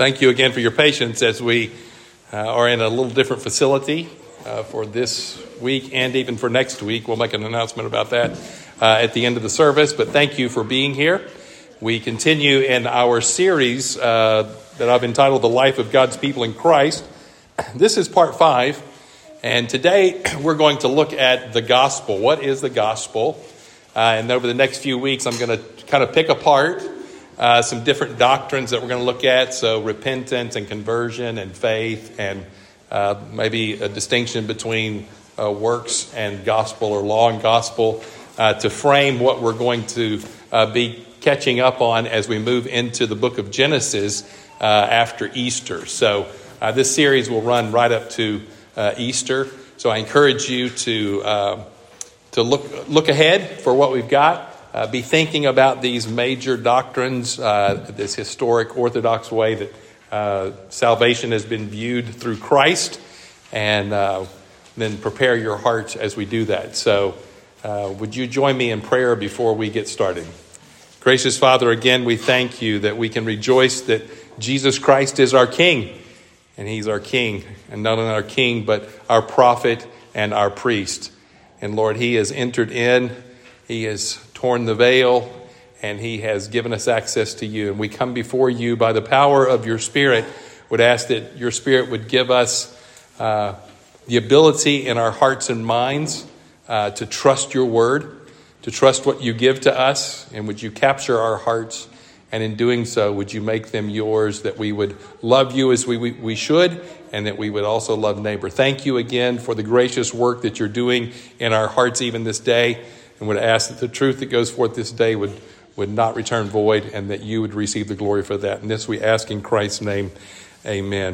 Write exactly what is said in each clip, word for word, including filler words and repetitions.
Thank you again for your patience as we uh, are in a little different facility uh, for this week and even for next week. We'll make an announcement about that uh, at the end of the service, but thank you for being here. We continue in our series uh, that I've entitled The Life of God's People in Christ. This is part five, and today we're going to look at the gospel. What is the gospel? Uh, and over the next few weeks, I'm going to kind of pick apart uh, some different doctrines that we're going to look at. So repentance and conversion and faith, and uh, maybe a distinction between uh, works and gospel, or law and gospel, uh, to frame what we're going to uh, be catching up on as we move into the book of Genesis uh, after Easter. So uh, this series will run right up to uh, Easter. So I encourage you to uh, to look look ahead for what we've got. Uh, be thinking about these major doctrines, uh, this historic Orthodox way that uh, salvation has been viewed through Christ, and uh, then prepare your hearts as we do that. So uh, would you join me in prayer before we get started? Gracious Father, again, we thank you that we can rejoice that Jesus Christ is our King, and he's our King, and not only our King, but our prophet and our priest. And Lord, he has entered in, he has torn the veil, and he has given us access to you. And we come before you by the power of your Spirit, would ask that your Spirit would give us uh, the ability in our hearts and minds uh, to trust your word, to trust what you give to us, and would you capture our hearts, and in doing so, would you make them yours, that we would love you as we, we, we should, and that we would also love neighbor. Thank you again for the gracious work that you're doing in our hearts even this day, and would ask that the truth that goes forth this day would, would not return void, and that you would receive the glory for that. And this we ask in Christ's name, amen.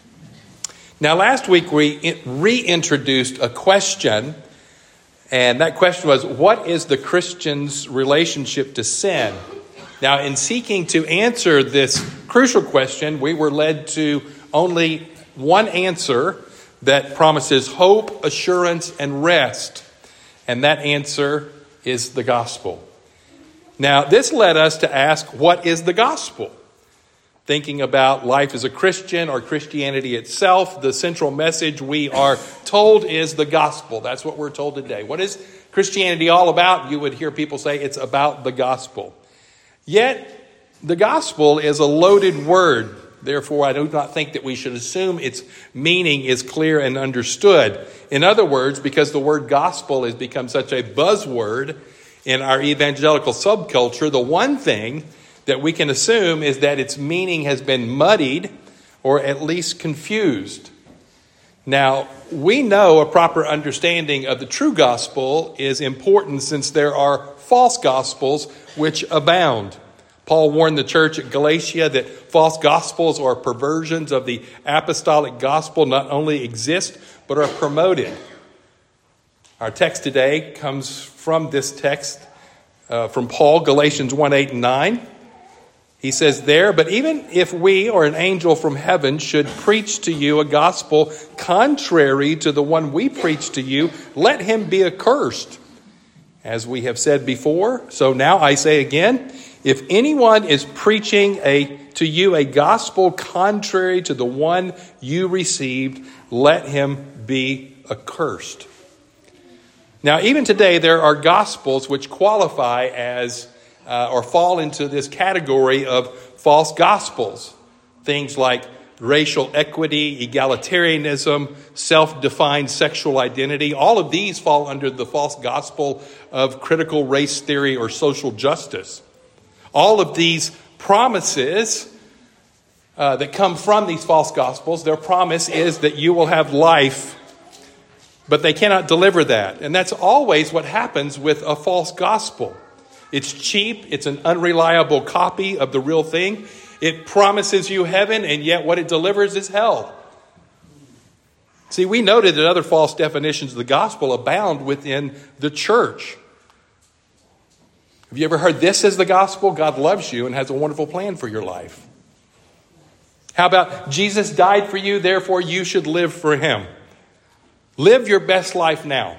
Now last week we reintroduced a question, and that question was, what is the Christian's relationship to sin? Now, in seeking to answer this crucial question, we were led to only one answer that promises hope, assurance, and rest. And that answer is the gospel. Now, this led us to ask, what is the gospel? Thinking about life as a Christian or Christianity itself, the central message we are told is the gospel. That's what we're told today. What is Christianity all about? You would hear people say it's about the gospel. Yet, the gospel is a loaded word. Therefore, I do not think that we should assume its meaning is clear and understood. In other words, because the word gospel has become such a buzzword in our evangelical subculture, the one thing that we can assume is that its meaning has been muddied or at least confused. Now, we know a proper understanding of the true gospel is important, since there are false gospels which abound. Paul warned the church at Galatia that false gospels or perversions of the apostolic gospel not only exist, but are promoted. Our text today comes from this text uh, from Paul, Galatians one, eight, and nine. He says there, but even if we or an angel from heaven should preach to you a gospel contrary to the one we preach to you, let him be accursed. As we have said before, so now I say again, if anyone is preaching a to you a gospel contrary to the one you received, let him be accursed. Now, even today, there are gospels which qualify as uh, or fall into this category of false gospels. Things like racial equity, egalitarianism, self-defined sexual identity. All of these fall under the false gospel of critical race theory or social justice. All of these promises uh, that come from these false gospels, their promise is that you will have life, but they cannot deliver that. And that's always what happens with a false gospel. It's cheap. It's an unreliable copy of the real thing. It promises you heaven, and yet what it delivers is hell. See, we noted that other false definitions of the gospel abound within the church. Have you ever heard this as the gospel? God loves you and has a wonderful plan for your life. How about Jesus died for you, therefore you should live for him? Live your best life now.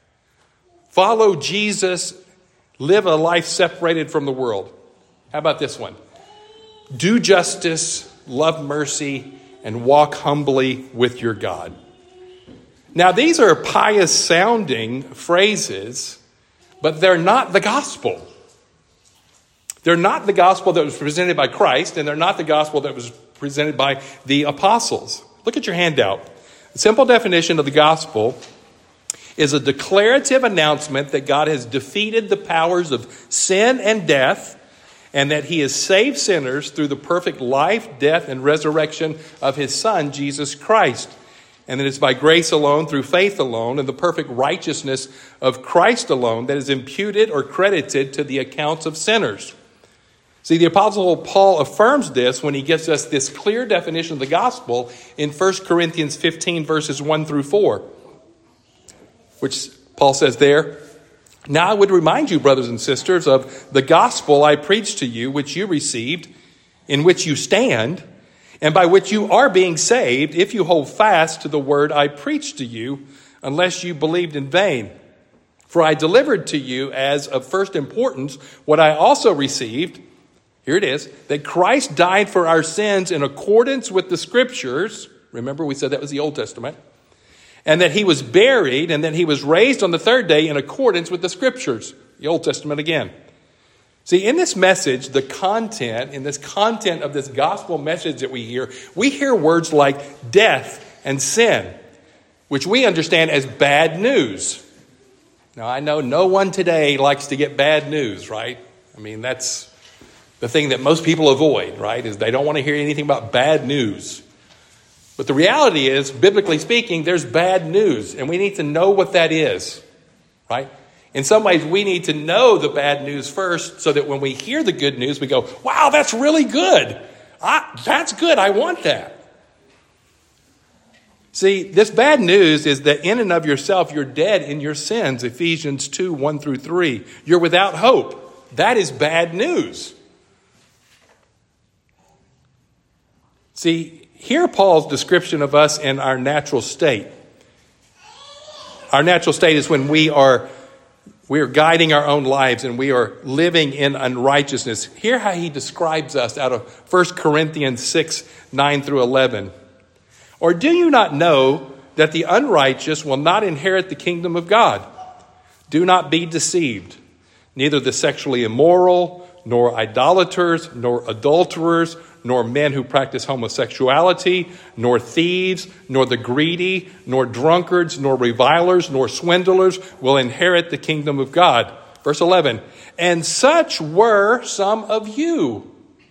Follow Jesus. Live a life separated from the world. How about this one? Do justice love mercy, and walk humbly with your God. Now, these are pious sounding phrases, but they're not the gospel. They're not the gospel that was presented by Christ, and they're not the gospel that was presented by the apostles. Look at your handout. The simple definition of the gospel is a declarative announcement that God has defeated the powers of sin and death, and that he has saved sinners through the perfect life, death, and resurrection of his Son, Jesus Christ. And that it's by grace alone, through faith alone, and the perfect righteousness of Christ alone that is imputed or credited to the accounts of sinners. See, the Apostle Paul affirms this when he gives us this clear definition of the gospel in First Corinthians fifteen, verses one through four, which Paul says there, "Now I would remind you, brothers and sisters, of the gospel I preached to you, which you received, in which you stand, and by which you are being saved, if you hold fast to the word I preached to you, unless you believed in vain. For I delivered to you as of first importance what I also received," here it is, "that Christ died for our sins in accordance with the Scriptures." Remember, we said that was the Old Testament. "And that he was buried, and that he was raised on the third day in accordance with the Scriptures." The Old Testament again. See, in this message, the content, in this content of this gospel message that we hear, we hear words like death and sin, which we understand as bad news. Now, I know no one today likes to get bad news, right? I mean, that's the thing that most people avoid, right, is they don't want to hear anything about bad news. But the reality is, biblically speaking, there's bad news, and we need to know what that is, right? In some ways, we need to know the bad news first so that when we hear the good news, we go, wow, that's really good. I, that's good. I want that. See, this bad news is that in and of yourself, you're dead in your sins, Ephesians two, one through three. You're without hope. That is bad news. See, hear Paul's description of us in our natural state. Our natural state is when we are, we are guiding our own lives and we are living in unrighteousness. Hear how he describes us out of First Corinthians six, nine through eleven. "Or do you not know that the unrighteous will not inherit the kingdom of God? Do not be deceived. Neither the sexually immoral, nor idolaters, nor adulterers, nor men who practice homosexuality, nor thieves, nor the greedy, nor drunkards, nor revilers, nor swindlers will inherit the kingdom of God." Verse eleven, "And such were some of you.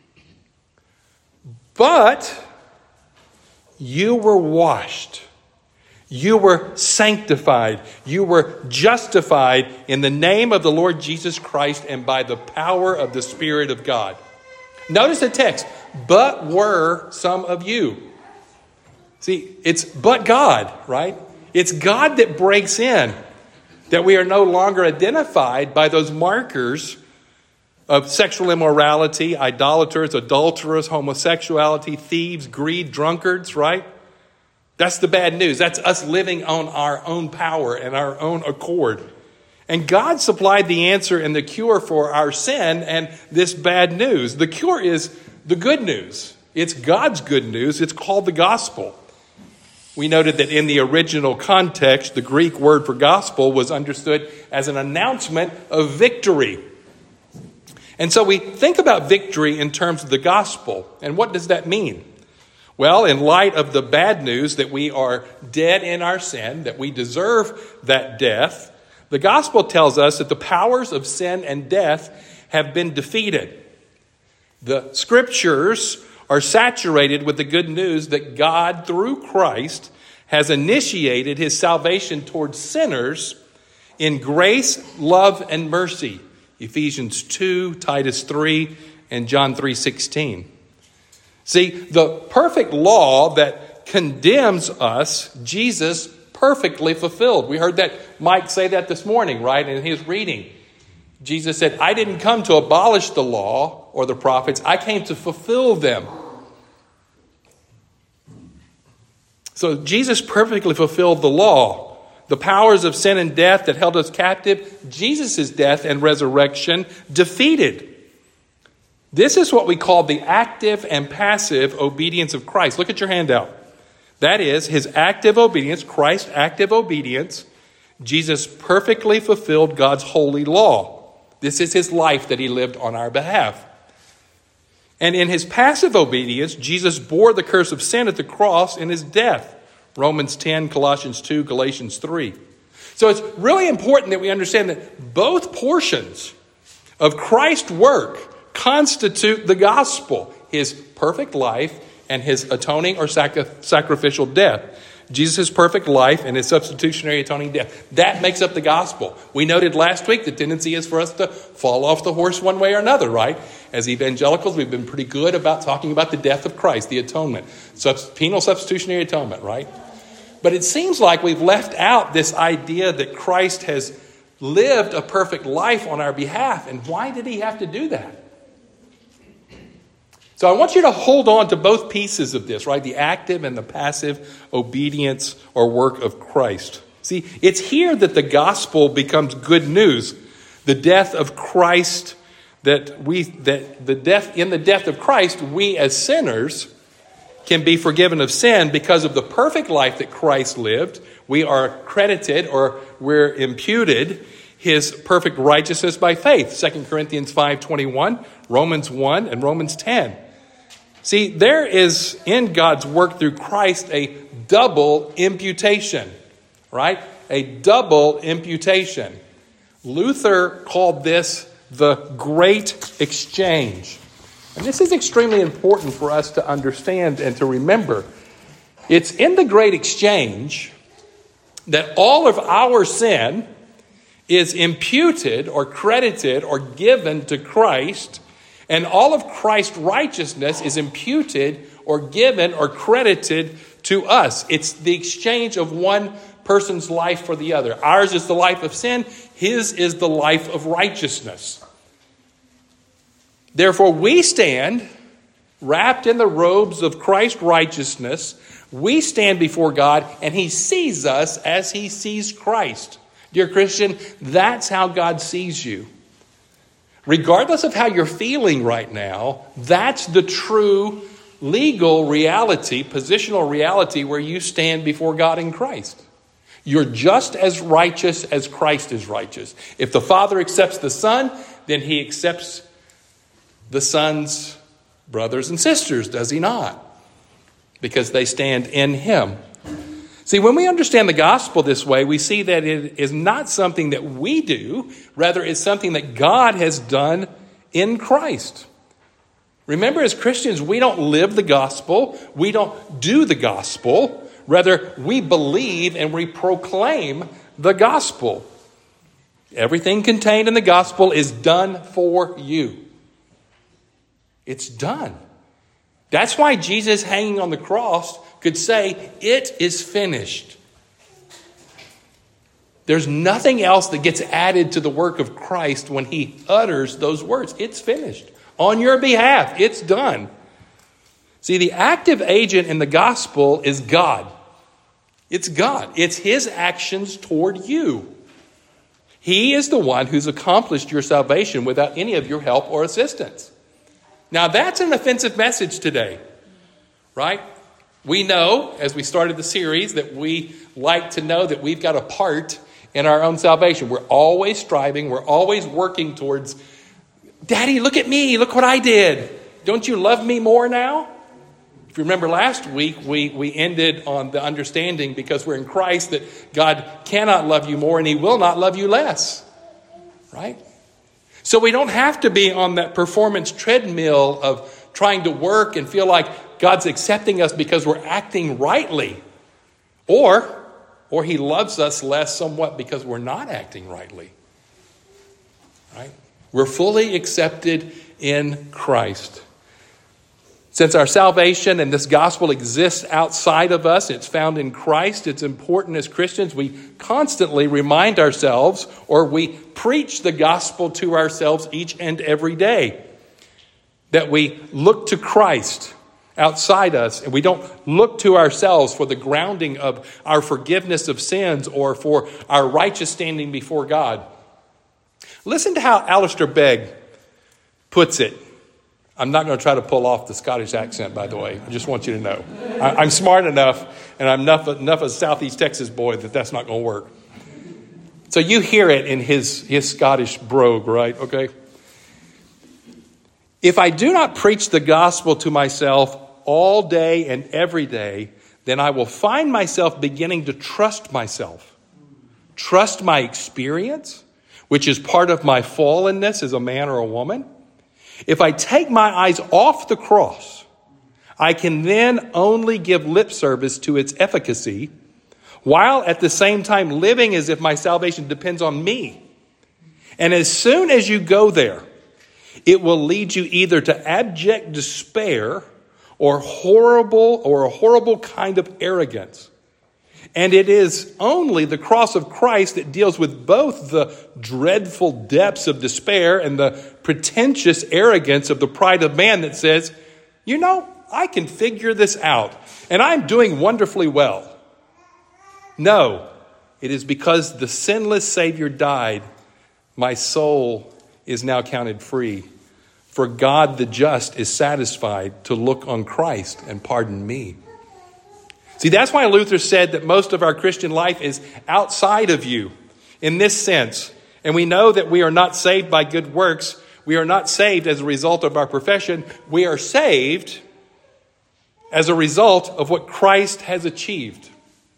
But you were washed, you were sanctified, you were justified in the name of the Lord Jesus Christ and by the power of the Spirit of God." Notice the text, "but were some of you." See, it's but God, right? It's God that breaks in, that we are no longer identified by those markers of sexual immorality, idolaters, adulterers, homosexuality, thieves, greed, drunkards, right? That's the bad news. That's us living on our own power and our own accord. And God supplied the answer and the cure for our sin and this bad news. The cure is the good news. It's God's good news. It's called the gospel. We noted that in the original context, the Greek word for gospel was understood as an announcement of victory. And so we think about victory in terms of the gospel. And what does that mean? Well, in light of the bad news that we are dead in our sin, that we deserve that death, the gospel tells us that the powers of sin and death have been defeated. The scriptures are saturated with the good news that God, through Christ, has initiated his salvation towards sinners in grace, love, and mercy. Ephesians two, Titus three, and John three sixteen. See, the perfect law that condemns us, Jesus perfectly fulfilled. We heard that Mike say that this morning, right, in his reading. Jesus said, "I didn't come to abolish the law or the prophets. I came to fulfill them." So Jesus perfectly fulfilled the law. The powers of sin and death that held us captive, Jesus' death and resurrection defeated. This is what we call the active and passive obedience of Christ. Look at your handout. That is his active obedience, Christ's active obedience. Jesus perfectly fulfilled God's holy law. This is his life that he lived on our behalf. And in his passive obedience, Jesus bore the curse of sin at the cross in his death. Romans ten, Colossians two, Galatians three. So it's really important that we understand that both portions of Christ's work constitute the gospel, his perfect life and his atoning or sacri- sacrificial death. Jesus' perfect life and his substitutionary atoning death. That makes up the gospel. We noted last week the tendency is for us to fall off the horse one way or another, right? As evangelicals, we've been pretty good about talking about the death of Christ, the atonement, Subst- penal substitutionary atonement, right? But it seems like we've left out this idea that Christ has lived a perfect life on our behalf. And why did he have to do that? So I want you to hold on to both pieces of this, right? The active and the passive obedience or work of Christ. See, it's here that the gospel becomes good news. The death of Christ, that we, that the death, in the death of Christ, we as sinners can be forgiven of sin because of the perfect life that Christ lived. We are credited or we're imputed his perfect righteousness by faith. Second Corinthians five twenty-one, Romans one, and Romans ten. See, there is in God's work through Christ a double imputation, right? A double imputation. Luther called this the great exchange. And this is extremely important for us to understand and to remember. It's in the great exchange that all of our sin is imputed or credited or given to Christ, and all of Christ's righteousness is imputed or given or credited to us. It's the exchange of one person's life for the other. Ours is the life of sin. His is the life of righteousness. Therefore, we stand wrapped in the robes of Christ's righteousness. We stand before God, and he sees us as he sees Christ. Dear Christian, that's how God sees you. Regardless of how you're feeling right now, that's the true legal reality, positional reality where you stand before God in Christ. You're just as righteous as Christ is righteous. If the Father accepts the Son, then he accepts the Son's brothers and sisters, does he not? Because they stand in him. See, when we understand the gospel this way, we see that it is not something that we do. Rather, it's something that God has done in Christ. Remember, as Christians, we don't live the gospel. We don't do the gospel. Rather, we believe and we proclaim the gospel. Everything contained in the gospel is done for you. It's done. That's why Jesus hanging on the cross could say, "It is finished." There's nothing else that gets added to the work of Christ when he utters those words. It's finished. On your behalf, it's done. See, the active agent in the gospel is God. It's God. It's his actions toward you. He is the one who's accomplished your salvation without any of your help or assistance. Now, that's an offensive message today, right? We know, as we started the series, that we like to know that we've got a part in our own salvation. We're always striving. We're always working towards, "Daddy, look at me. Look what I did. Don't you love me more now?" If you remember last week, we, we ended on the understanding, because we're in Christ, that God cannot love you more and he will not love you less, right? So we don't have to be on that performance treadmill of trying to work and feel like God's accepting us because we're acting rightly. Or, or he loves us less somewhat because we're not acting rightly. Right? We're fully accepted in Christ. Since our salvation and this gospel exists outside of us, it's found in Christ, it's important as Christians we constantly remind ourselves, or we preach the gospel to ourselves each and every day, that we look to Christ outside us, and we don't look to ourselves for the grounding of our forgiveness of sins or for our righteous standing before God. Listen to how Alistair Begg puts it. I'm not going to try to pull off the Scottish accent, by the way. I just want you to know. I, I'm smart enough, and I'm enough, enough of a Southeast Texas boy that that's not going to work. So you hear it in his, his Scottish brogue, right? Okay. If I do not preach the gospel to myself all day and every day, then I will find myself beginning to trust myself, trust my experience, which is part of my fallenness as a man or a woman. If I take my eyes off the cross, I can then only give lip service to its efficacy, while at the same time living as if my salvation depends on me. And as soon as you go there, it will lead you either to abject despair or horrible or a horrible kind of arrogance. And it is only the cross of Christ that deals with both the dreadful depths of despair and the pretentious arrogance of the pride of man that says, you know, I can figure this out and I'm doing wonderfully well. No, it is because the sinless Savior died, my soul is now counted free. For God the just is satisfied to look on Christ and pardon me. See, that's why Luther said that most of our Christian life is outside of you in this sense. And we know that we are not saved by good works. We are not saved as a result of our profession. We are saved as a result of what Christ has achieved.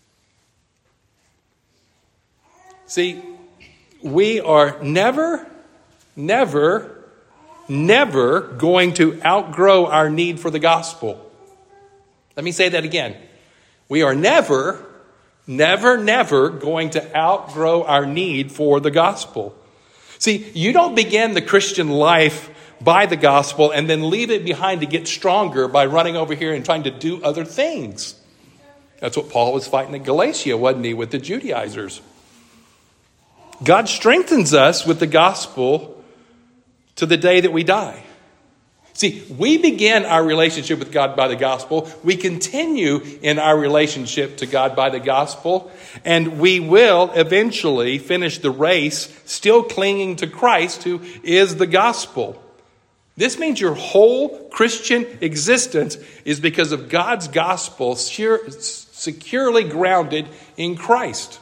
See, we are never, never, never going to outgrow our need for the gospel. Let me say that again. We are never, never, never going to outgrow our need for the gospel. See, you don't begin the Christian life by the gospel and then leave it behind to get stronger by running over here and trying to do other things. That's what Paul was fighting in Galatia, wasn't he, with the Judaizers? God strengthens us with the gospel to the day that we die. See, we begin our relationship with God by the gospel. We continue in our relationship to God by the gospel. And we will eventually finish the race still clinging to Christ, who is the gospel. This means your whole Christian existence is because of God's gospel securely grounded in Christ.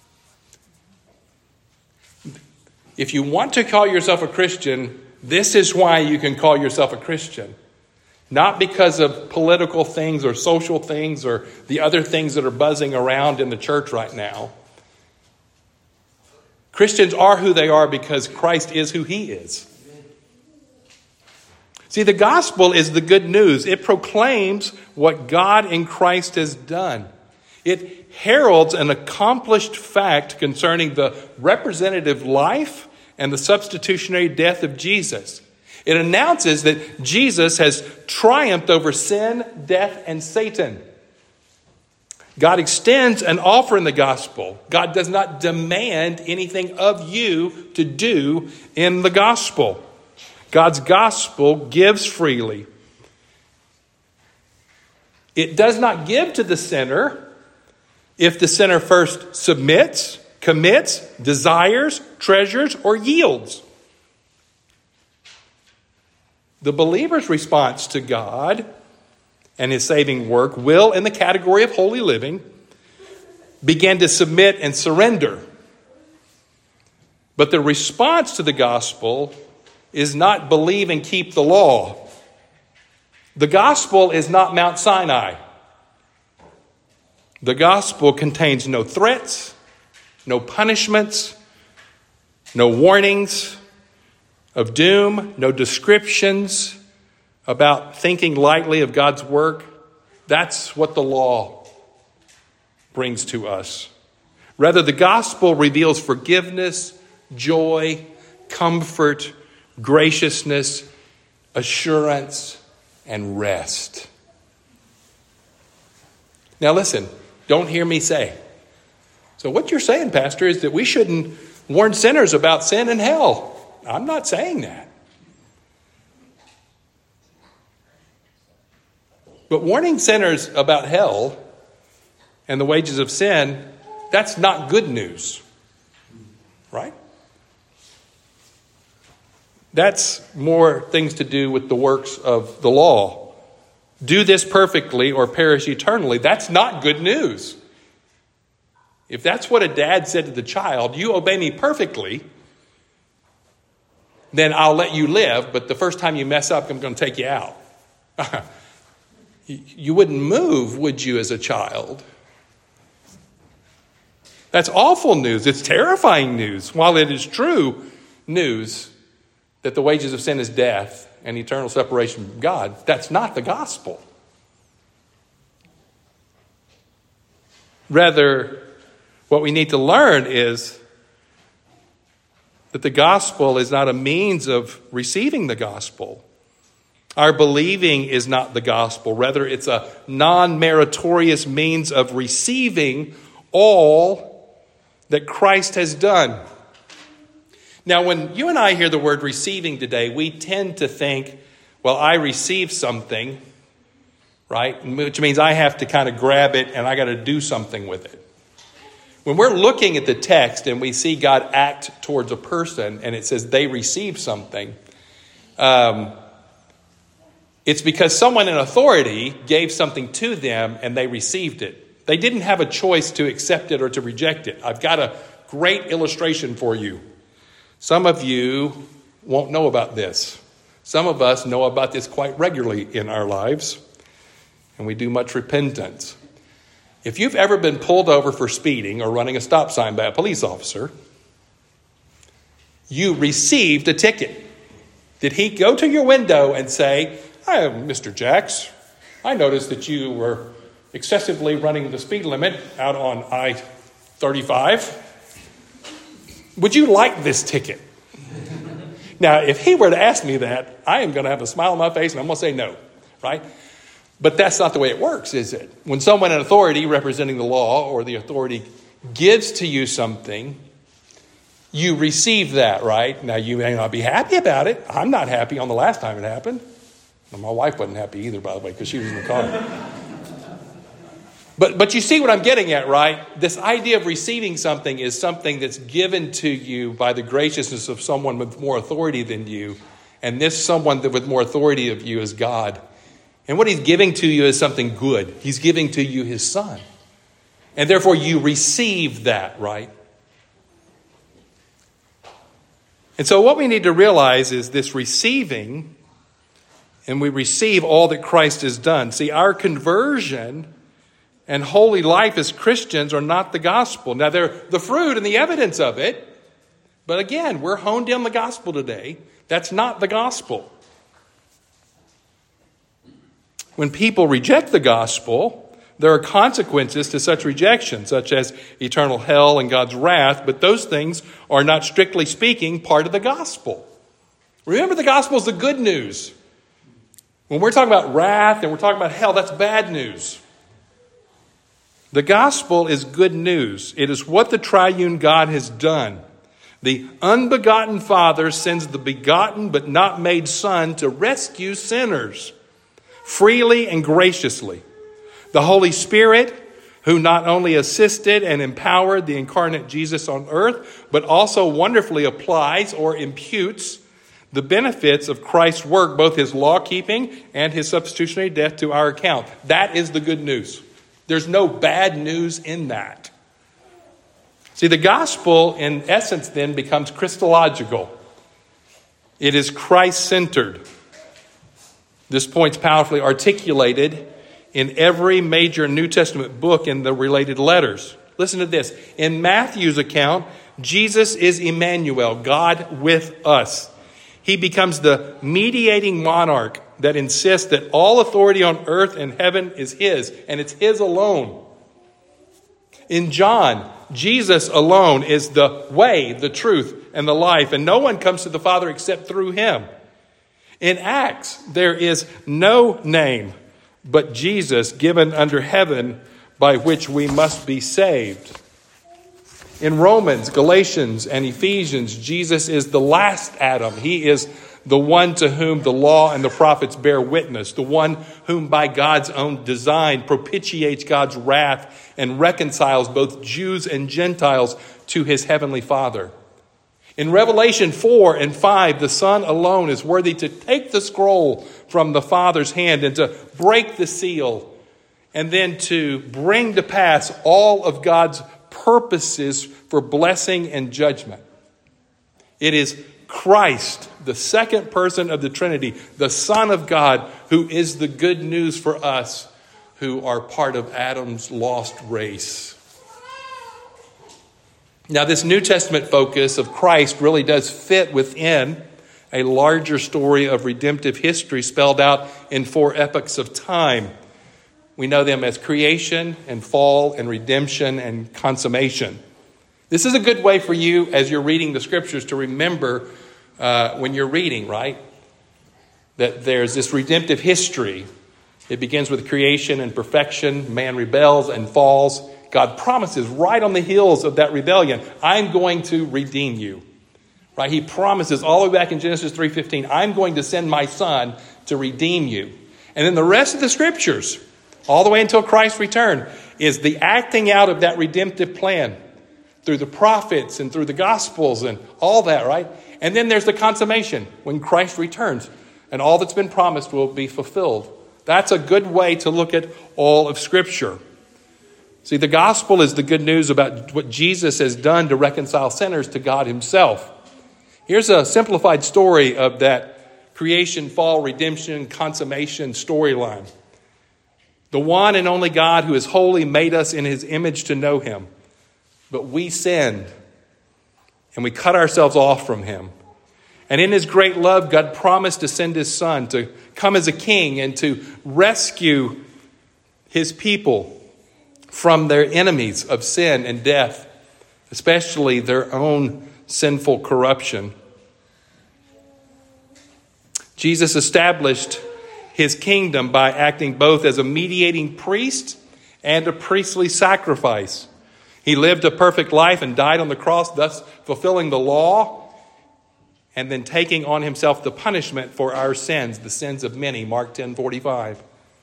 If you want to call yourself a Christian, this is why you can call yourself a Christian. Not because of political things or social things or the other things that are buzzing around in the church right now. Christians are who they are because Christ is who he is. See, the gospel is the good news. It proclaims what God in Christ has done. It heralds an accomplished fact concerning the representative life and the substitutionary death of Jesus. It announces that Jesus has triumphed over sin, death, and Satan. God extends an offer in the gospel. God does not demand anything of you to do in the gospel. God's gospel gives freely. It does not give to the sinner if the sinner first submits, commits, desires, treasures, or yields. The believer's response to God and his saving work will, in the category of holy living, begin to submit and surrender. But the response to the gospel is not believe and keep the law. The gospel is not Mount Sinai. The gospel contains no threats, no punishments, no warnings of doom, no descriptions about thinking lightly of God's work. That's what the law brings to us. Rather, the gospel reveals forgiveness, joy, comfort, graciousness, assurance, and rest. Now listen, don't hear me say. So what you're saying, Pastor, is that we shouldn't warn sinners about sin and hell. I'm not saying that. But warning sinners about hell and the wages of sin, that's not good news. Right? That's more things to do with the works of the law. Do this perfectly or perish eternally. That's not good news. If that's what a dad said to the child, you obey me perfectly, then I'll let you live, but the first time you mess up, I'm going to take you out. You wouldn't move, would you, as a child? That's awful news. It's terrifying news. While it is true news that the wages of sin is death and eternal separation from God, that's not the gospel. Rather, what we need to learn is that the gospel is not a means of receiving the gospel. Our believing is not the gospel. Rather, it's a non-meritorious means of receiving all that Christ has done. Now, when you and I hear the word receiving today, we tend to think, well, I received something, right? Which means I have to kind of grab it and I got to do something with it. When we're looking at the text and we see God act towards a person and it says they received something, um, it's because someone in authority gave something to them and they received it. They didn't have a choice to accept it or to reject it. I've got a great illustration for you. Some of you won't know about this. Some of us know about this quite regularly in our lives, and we do much repentance. If you've ever been pulled over for speeding or running a stop sign by a police officer, you received a ticket. Did he go to your window and say, "Hi, Mister Jacks, I noticed that you were excessively running the speed limit out on I thirty-five. Would you like this ticket?" Now, if he were to ask me that, I am going to have a smile on my face and I'm going to say no, right? But that's not the way it works, is it? When someone in authority representing the law or the authority gives to you something, you receive that, right? Now, you may not be happy about it. I'm not happy on the last time it happened. Well, my wife wasn't happy either, by the way, because she was in the car. But but you see what I'm getting at, right? This idea of receiving something is something that's given to you by the graciousness of someone with more authority than you. And this someone that with more authority of you is God. And what he's giving to you is something good. He's giving to you his son. And therefore you receive that, right? And so what we need to realize is this receiving, and we receive all that Christ has done. See, our conversion and holy life as Christians are not the gospel. Now, they're the fruit and the evidence of it. But again, we're honed in on the gospel today. That's not the gospel. When people reject the gospel, there are consequences to such rejection, such as eternal hell and God's wrath. But those things are not, strictly speaking, part of the gospel. Remember, the gospel is the good news. When we're talking about wrath and we're talking about hell, that's bad news. The gospel is good news. It is what the triune God has done. The unbegotten Father sends the begotten but not made Son to rescue sinners freely and graciously. The Holy Spirit, who not only assisted and empowered the incarnate Jesus on earth, but also wonderfully applies or imputes the benefits of Christ's work, both his law-keeping and his substitutionary death, to our account. That is the good news. There's no bad news in that. See, the gospel, in essence, then, becomes Christological. It is Christ-centered. This point's powerfully articulated in every major New Testament book and the related letters. Listen to this. In Matthew's account, Jesus is Emmanuel, God with us. He becomes the mediating monarch that insists that all authority on earth and heaven is his, and it's his alone. In John, Jesus alone is the way, the truth, and the life, and no one comes to the Father except through him. In Acts, there is no name but Jesus given under heaven by which we must be saved. In Romans, Galatians, and Ephesians, Jesus is the last Adam. He is the one to whom the law and the prophets bear witness, the one whom by God's own design propitiates God's wrath and reconciles both Jews and Gentiles to his heavenly Father. In Revelation four and five, the Son alone is worthy to take the scroll from the Father's hand and to break the seal, and then to bring to pass all of God's purposes for blessing and judgment. It is Christ, the second person of the Trinity, the Son of God, who is the good news for us who are part of Adam's lost race. Now, this New Testament focus of Christ really does fit within a larger story of redemptive history spelled out in four epochs of time. We know them as creation and fall and redemption and consummation. This is a good way for you as you're reading the scriptures to remember uh, when you're reading, right? That there's this redemptive history. It begins with creation and perfection. Man rebels and falls. God promises right on the heels of that rebellion, I'm going to redeem you. Right? He promises all the way back in Genesis three fifteen, I'm going to send my son to redeem you. And then the rest of the scriptures, all the way until Christ's return, is the acting out of that redemptive plan through the prophets and through the gospels and all that, right? And then there's the consummation when Christ returns and all that's been promised will be fulfilled. That's a good way to look at all of Scripture. See, the gospel is the good news about what Jesus has done to reconcile sinners to God himself. Here's a simplified story of that creation, fall, redemption, consummation storyline. The one and only God who is holy made us in his image to know him. But we sinned and we cut ourselves off from him. And in his great love, God promised to send his son to come as a king and to rescue his people from their enemies of sin and death, especially their own sinful corruption. Jesus established his kingdom by acting both as a mediating priest and a priestly sacrifice. He lived a perfect life and died on the cross, thus fulfilling the law and then taking on himself the punishment for our sins, the sins of many, Mark ten forty-five.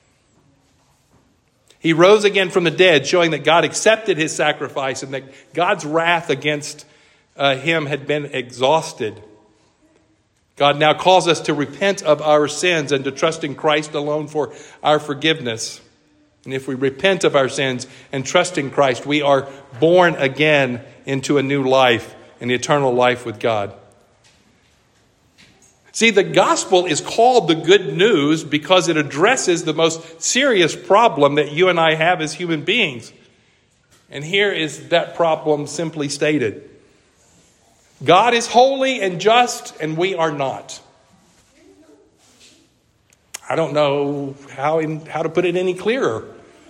He rose again from the dead, showing that God accepted his sacrifice and that God's wrath against uh, him had been exhausted. God now calls us to repent of our sins and to trust in Christ alone for our forgiveness. And if we repent of our sins and trust in Christ, we are born again into a new life, an eternal life with God. See, the gospel is called the good news because it addresses the most serious problem that you and I have as human beings. And here is that problem simply stated. God is holy and just, and we are not. I don't know how, in, how to put it any clearer.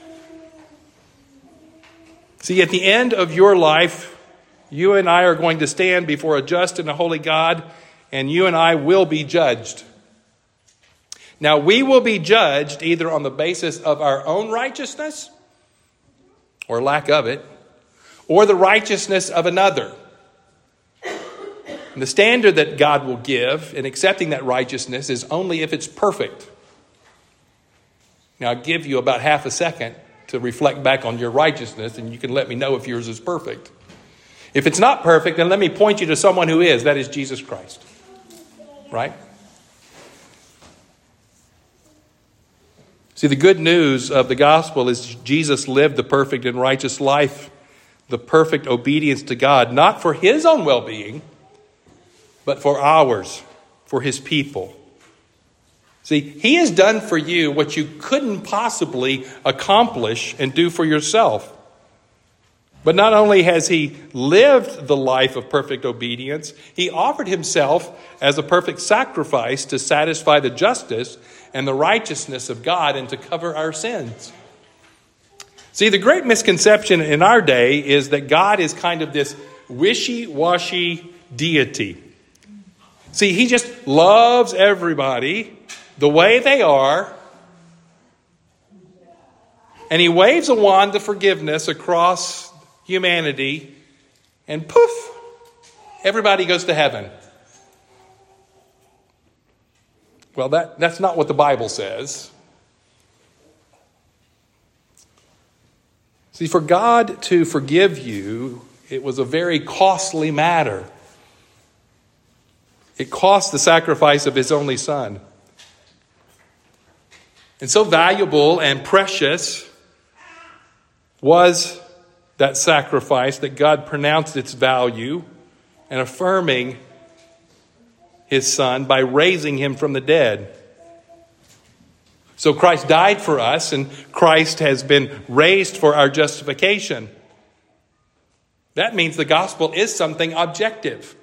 See, at the end of your life, you and I are going to stand before a just and a holy God, and you and I will be judged. Now, we will be judged either on the basis of our own righteousness, or lack of it, or the righteousness of another. And the standard that God will give in accepting that righteousness is only if it's perfect. Now, I'll give you about half a second to reflect back on your righteousness, and you can let me know if yours is perfect. If it's not perfect, then let me point you to someone who is. That is Jesus Christ. Right? See, the good news of the gospel is Jesus lived the perfect and righteous life, the perfect obedience to God, not for his own well-being, but for ours, for his people. See, he has done for you what you couldn't possibly accomplish and do for yourself. But not only has he lived the life of perfect obedience, he offered himself as a perfect sacrifice to satisfy the justice and the righteousness of God and to cover our sins. See, the great misconception in our day is that God is kind of this wishy-washy deity. See, he just loves everybody the way they are, and he waves a wand of forgiveness across humanity, and poof, everybody goes to heaven. Well, that, that's not what the Bible says. See, for God to forgive you, it was a very costly matter. It cost the sacrifice of his only son. And so valuable and precious was that sacrifice that God pronounced its value and affirming his son by raising him from the dead. So Christ died for us, and Christ has been raised for our justification. That means the gospel is something objective.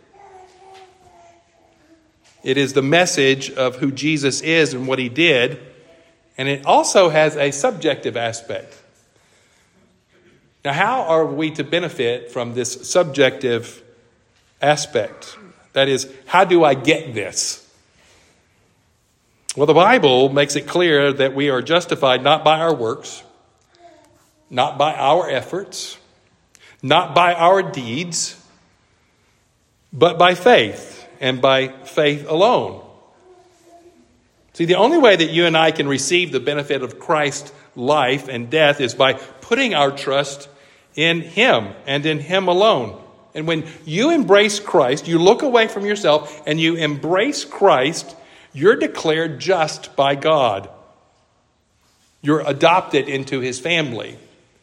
It is the message of who Jesus is and what he did, and it also has a subjective aspect. Now, how are we to benefit from this subjective aspect? That is, how do I get this? Well, the Bible makes it clear that we are justified not by our works, not by our efforts, not by our deeds, but by faith, and by faith alone. See, the only way that you and I can receive the benefit of Christ's life and death is by putting our trust in him and in him alone. And when you embrace Christ, you look away from yourself and you embrace Christ, you're declared just by God. You're adopted into his family.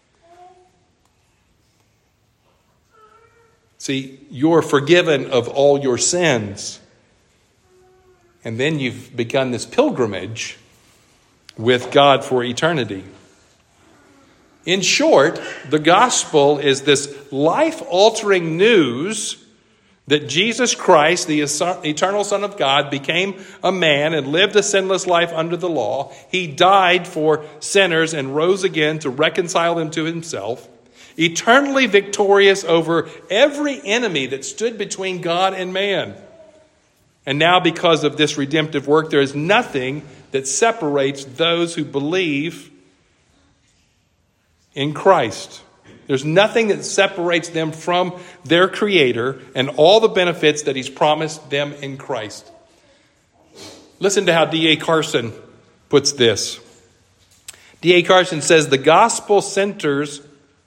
See, you're forgiven of all your sins. And then you've begun this pilgrimage with God for eternity. In short, the gospel is this life-altering news that Jesus Christ, the eternal Son of God, became a man and lived a sinless life under the law. He died for sinners and rose again to reconcile them to himself, eternally victorious over every enemy that stood between God and man. And now, because of this redemptive work, there is nothing that separates those who believe in Christ. There's nothing that separates them from their Creator and all the benefits that he's promised them in Christ. Listen to how D A Carson puts this. D A Carson says, the gospel centers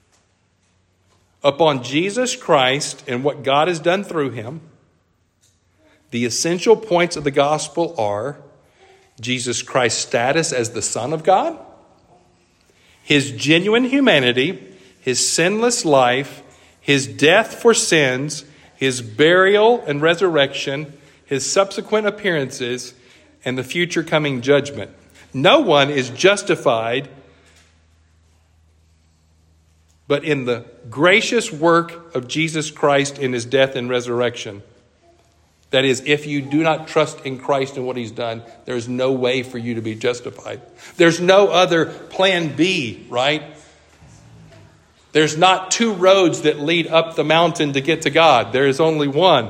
upon Jesus Christ and what God has done through him. The essential points of the gospel are Jesus Christ's status as the Son of God, his genuine humanity, his sinless life, his death for sins, his burial and resurrection, his subsequent appearances, and the future coming judgment. No one is justified but in the gracious work of Jesus Christ in his death and resurrection. That is, if you do not trust in Christ and what he's done, there's no way for you to be justified. There's no other plan B, right? There's not two roads that lead up the mountain to get to God. There is only one.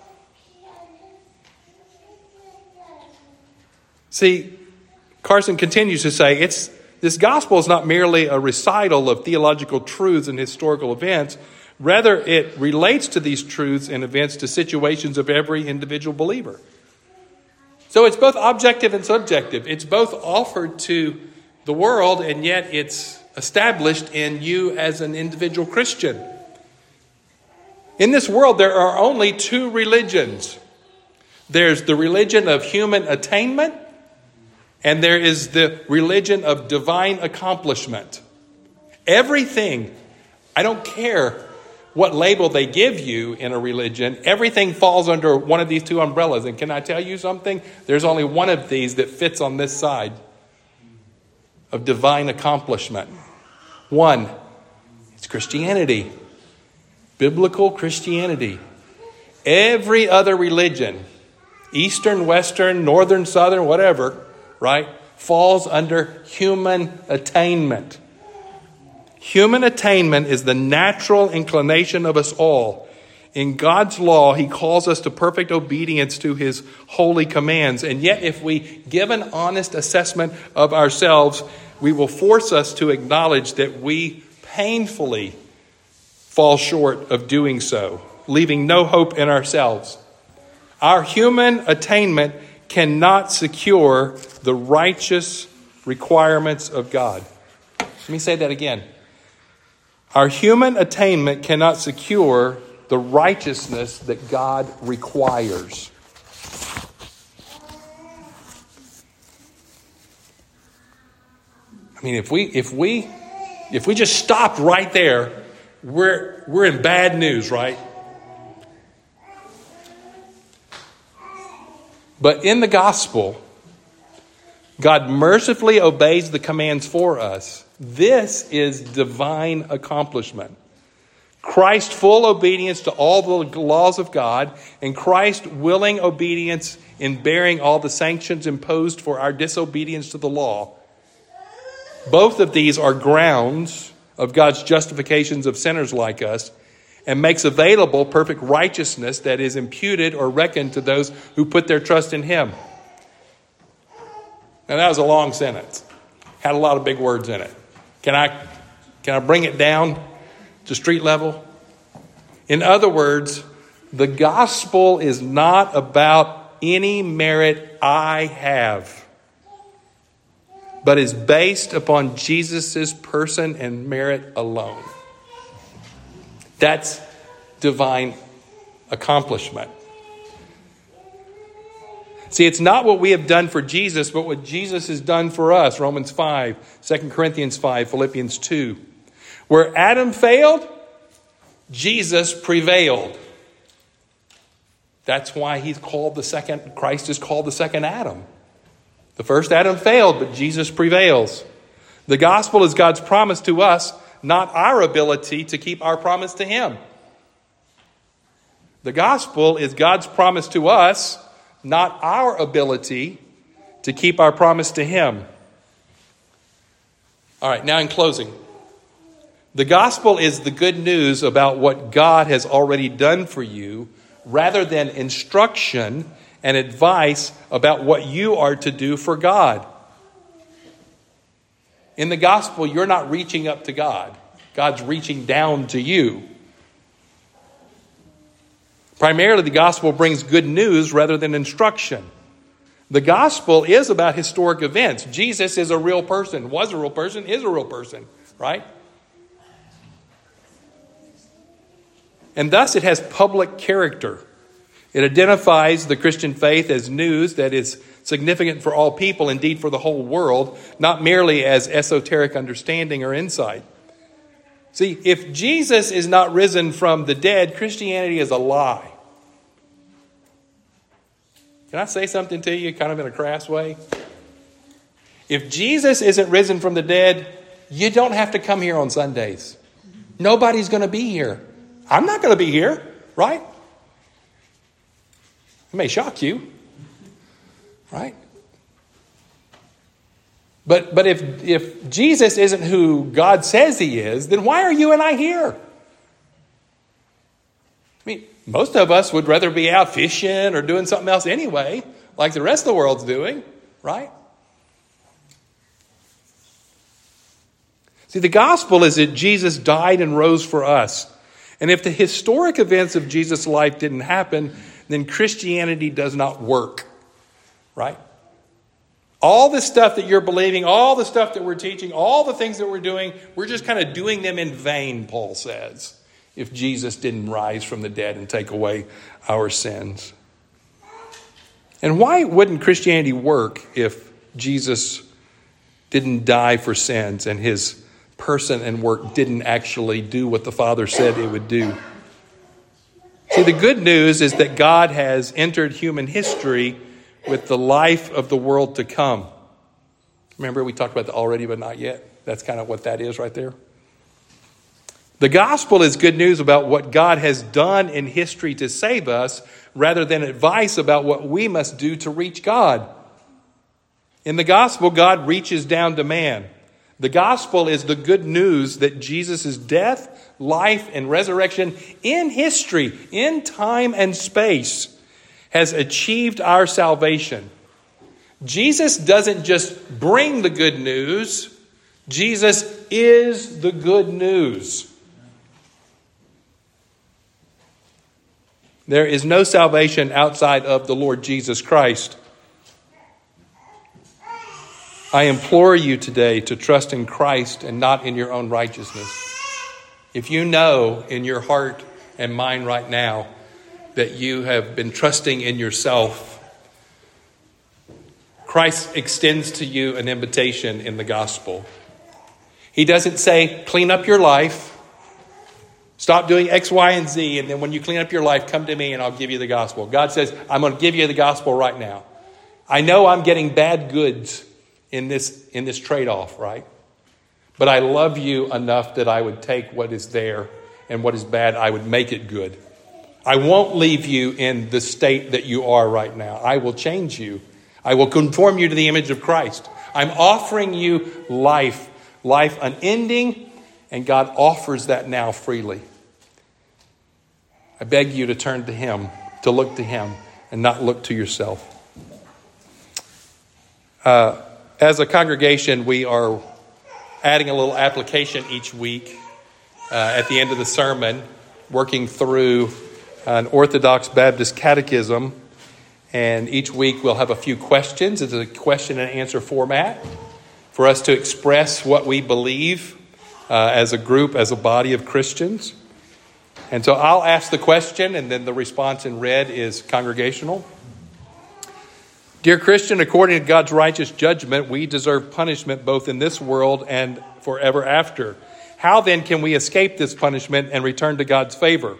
See, Carson continues to say, it's this gospel is not merely a recital of theological truths and historical events. Rather, it relates to these truths and events to situations of every individual believer. So it's both objective and subjective. It's both offered to the world, and yet it's established in you as an individual Christian. In this world, there are only two religions. There's the religion of human attainment, and there is the religion of divine accomplishment. Everything, I don't care what label they give you in a religion, everything falls under one of these two umbrellas. And can I tell you something? There's only one of these that fits on this side of divine accomplishment. One, it's Christianity. Biblical Christianity. Every other religion, Eastern, Western, Northern, Southern, whatever, right, falls under human attainment. Human attainment is the natural inclination of us all. In God's law, he calls us to perfect obedience to his holy commands. And yet, if we give an honest assessment of ourselves, we will force us to acknowledge that we painfully fall short of doing so, leaving no hope in ourselves. Our human attainment cannot secure the righteous requirements of God. Let me say that again. Our human attainment cannot secure the righteousness that God requires. I mean, if we if we if we just stopped right there, we're we're in bad news, right? But in the gospel, God mercifully obeys the commands for us. This is divine accomplishment. Christ's full obedience to all the laws of God and Christ's willing obedience in bearing all the sanctions imposed for our disobedience to the law. Both of these are grounds of God's justifications of sinners like us and makes available perfect righteousness that is imputed or reckoned to those who put their trust in him. Now that was a long sentence. Had a lot of big words in it. Can I, can I bring it down to street level? In other words, the gospel is not about any merit I have, but is based upon Jesus' person and merit alone. That's divine accomplishment. See, it's not what we have done for Jesus, but what Jesus has done for us. Romans five, Second Corinthians five, Philippians two. Where Adam failed, Jesus prevailed. That's why he's called the second, Christ is called the second Adam. The first Adam failed, but Jesus prevails. The gospel is God's promise to us, not our ability to keep our promise to him. The gospel is God's promise to us, not our ability to keep our promise to him. All right, now in closing. The gospel is the good news about what God has already done for you, rather than instruction and advice about what you are to do for God. In the gospel, you're not reaching up to God. God's reaching down to you. Primarily, the gospel brings good news rather than instruction. The gospel is about historic events. Jesus is a real person, was a real person, is a real person, right? And thus it has public character. It identifies the Christian faith as news that is significant for all people, indeed for the whole world, not merely as esoteric understanding or insight. See, if Jesus is not risen from the dead, Christianity is a lie. Can I say something to you kind of in a crass way? If Jesus isn't risen from the dead, you don't have to come here on Sundays. Nobody's going to be here. I'm not going to be here, right? It may shock you, right? But but if if Jesus isn't who God says he is, then why are you and I here? I mean, most of us would rather be out fishing or doing something else anyway, like the rest of the world's doing, right? See, the gospel is that Jesus died and rose for us. And if the historic events of Jesus' life didn't happen, then Christianity does not work, right? All the stuff that you're believing, all the stuff that we're teaching, all the things that we're doing, we're just kind of doing them in vain, Paul says, if Jesus didn't rise from the dead and take away our sins. And why wouldn't Christianity work if Jesus didn't die for sins and his person and work didn't actually do what the Father said it would do? See, the good news is that God has entered human history with the life of the world to come. Remember, we talked about the already but not yet. That's kind of what that is right there. The gospel is good news about what God has done in history to save us, rather than advice about what we must do to reach God. In the gospel, God reaches down to man. The gospel is the good news that Jesus' death, life, and resurrection in history, in time and space, has achieved our salvation. Jesus doesn't just bring the good news. Jesus is the good news. There is no salvation outside of the Lord Jesus Christ. I implore you today to trust in Christ and not in your own righteousness. If you know in your heart and mind right now that you have been trusting in yourself, Christ extends to you an invitation in the gospel. He doesn't say, clean up your life. Stop doing X, Y, and Z. And then when you clean up your life, come to me and I'll give you the gospel. God says, I'm going to give you the gospel right now. I know I'm getting bad goods in this, in this trade-off, right? But I love you enough that I would take what is there and what is bad, I would make it good. I won't leave you in the state that you are right now. I will change you. I will conform you to the image of Christ. I'm offering you life, life unending, and God offers that now freely. I beg you to turn to him, to look to him, and not look to yourself. Uh, as a congregation, we are adding a little application each week uh, at the end of the sermon, working through an Orthodox Baptist catechism. And each week we'll have a few questions. It's a question and answer format for us to express what we believe uh, as a group, as a body of Christians. And so I'll ask the question, and then the response in red is congregational. Dear Christian, according to God's righteous judgment, we deserve punishment both in this world and forever after. How then can we escape this punishment and return to God's favor?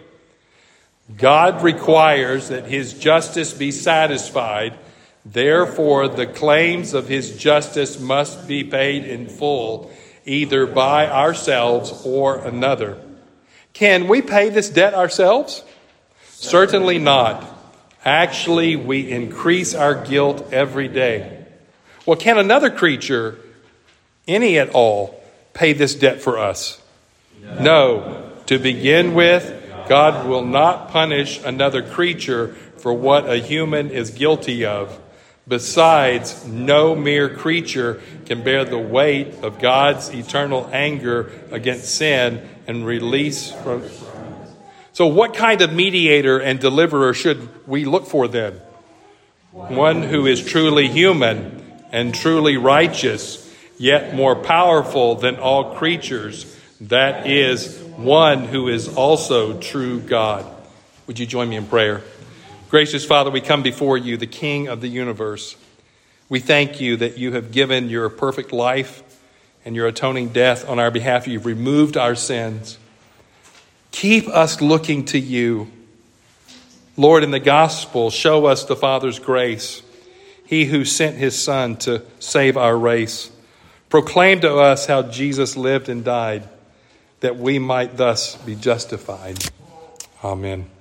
God requires that his justice be satisfied. Therefore, the claims of his justice must be paid in full, either by ourselves or another. Can we pay this debt ourselves? Certainly not. Actually, we increase our guilt every day. Well, can another creature, any at all, pay this debt for us? No. To begin with, God will not punish another creature for what a human is guilty of. Besides, no mere creature can bear the weight of God's eternal anger against sin and release from. So what kind of mediator and deliverer should we look for then? One who is truly human and truly righteous, yet more powerful than all creatures. That is, one who is also true God. Would you join me in prayer? Gracious Father, we come before you, the King of the universe. We thank you that you have given your perfect life and your atoning death on our behalf. You've removed our sins. Keep us looking to you. Lord, in the gospel, show us the Father's grace. He who sent his Son to save our race. Proclaim to us how Jesus lived and died, that we might thus be justified. Amen.